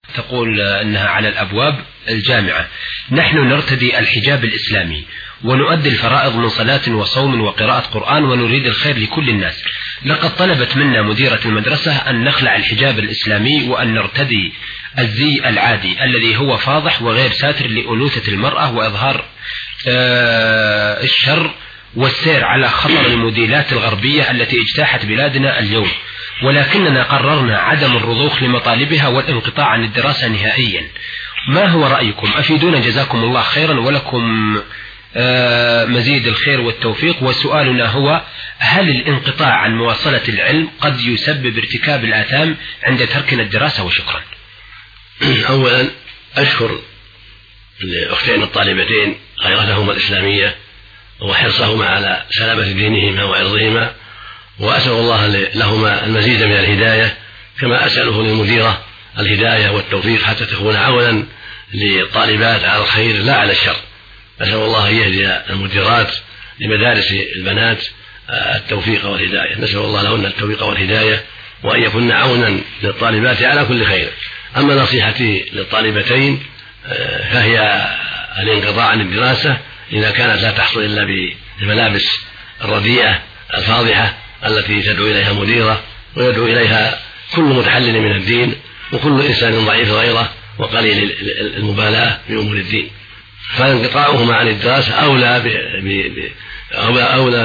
تقول أنها على الأبواب الجامعة: نحن نرتدي الحجاب الإسلامي ونؤدي الفرائض من صلاة وصوم وقراءة قرآن ونريد الخير لكل الناس. لقد طلبت منا مديرة المدرسة أن نخلع الحجاب الإسلامي وأن نرتدي الزي العادي الذي هو فاضح وغير ساتر لأنوثة المرأة وإظهار الشر والسير على خطر الموديلات الغربية التي اجتاحت بلادنا اليوم، ولكننا قررنا عدم الرضوخ لمطالبها والانقطاع عن الدراسة نهائيا. ما هو رأيكم؟ أفيدونا جزاكم الله خيرا، ولكم مزيد الخير والتوفيق. وسؤالنا هو: هل الانقطاع عن مواصلة العلم قد يسبب ارتكاب الآثام عند تركنا الدراسة؟ وشكرا. أولا أشكر الأختين الطالبتين غيرتهما الإسلامية وحرصهما على سلامة دينهما وعرضهما، وأسأل الله لهما المزيد من الهداية، كما أسأله للمديرة الهداية والتوفيق حتى تكون عونا للطالبات على الخير لا على الشر. أسأل الله أن يهدي المديرات لمدارس البنات التوفيق والهداية، نسأل الله لهن التوفيق والهداية وأن يكون عونا للطالبات على كل خير. أما نصيحتي للطالبتين فهي الانقطاع عن الدراسة إذا كانت لا تحصل إلا بالملابس الرديئة الفاضحة التي تدعو إليها مديرة ويدعو إليها كل متحلل من الدين وكل إنسان ضعيف غيره وقليل المبالاة بأمور الدين. فانقطاعهما عن الدراسة أولى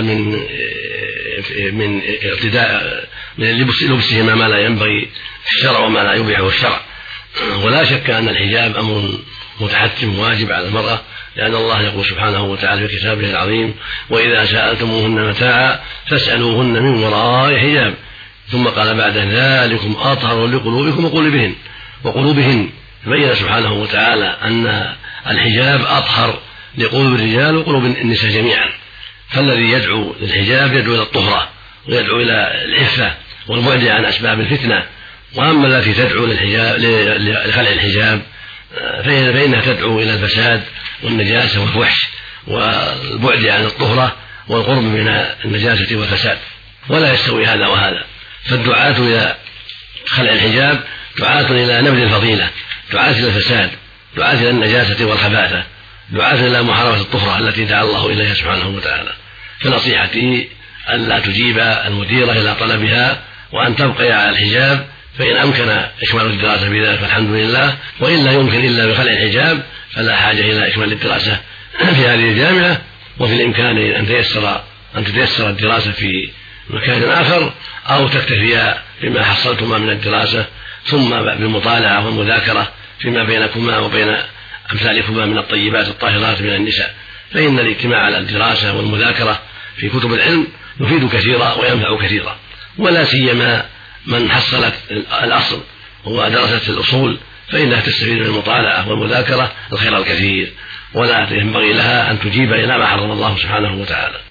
من ارتداء من لبسهما ما لا ينبغي في الشرع وما لا يبيحه الشرع. ولا شك أن الحجاب أمر متحتم واجب على المرأة، لأن الله يقول سبحانه وتعالى في كتابه العظيم: وإذا سألتموهن متاعا فاسألوهن من وراء حجاب. ثم قال بعد: ذلكم أطهر لقلوبكم وقلوبهن. بين سبحانه وتعالى أن الحجاب أطهر لقلوب الرجال وقلوب النساء جميعا، فالذي يدعو للحجاب يدعو إلى الطهرة ويدعو إلى العفة والبعد عن أسباب الفتنة. وأما التي تدعو لخلع الحجاب فإنها تدعو إلى الفساد والنجاسة والفحش والبعد عن الطهرة والقرب من النجاسة والفساد، ولا يستوي هذا وهذا. فالدعاة إلى خلع الحجاب دعاة إلى نبذ الفضيلة، دعاة إلى الفساد، دعاة إلى النجاسة والخباثة، دعاة إلى محاربة الطهرة التي دعا الله إليها سبحانه وتعالى. فنصيحتي أن لا تجيب المديرة إلى طلبها وأن تبقي على الحجاب، فإن أمكن إكمال الدراسة بذلك فالحمد لله، وإن لا يمكن إلا بخلع الحجاب فلا حاجة إلى إكمال الدراسة في هذه الجامعة. وفي الإمكان أن تتيسر الدراسة في مكان آخر، أو تكتفيا بما حصلتما من الدراسة ثم بالمطالعة والمذاكرة فيما بينكما وبين أمثالكما من الطيبات الطاهرات من النساء. فإن الاجتماع على الدراسة والمذاكرة في كتب العلم يفيد كثيرا وينفع كثيرا، ولا سيما من حصلت الأصل ودرست الأصول فإنها تستفيد من المطالعة والمذاكرة الخير الكثير، ولا ينبغي لها أن تجيب إلى ما حرم الله سبحانه وتعالى.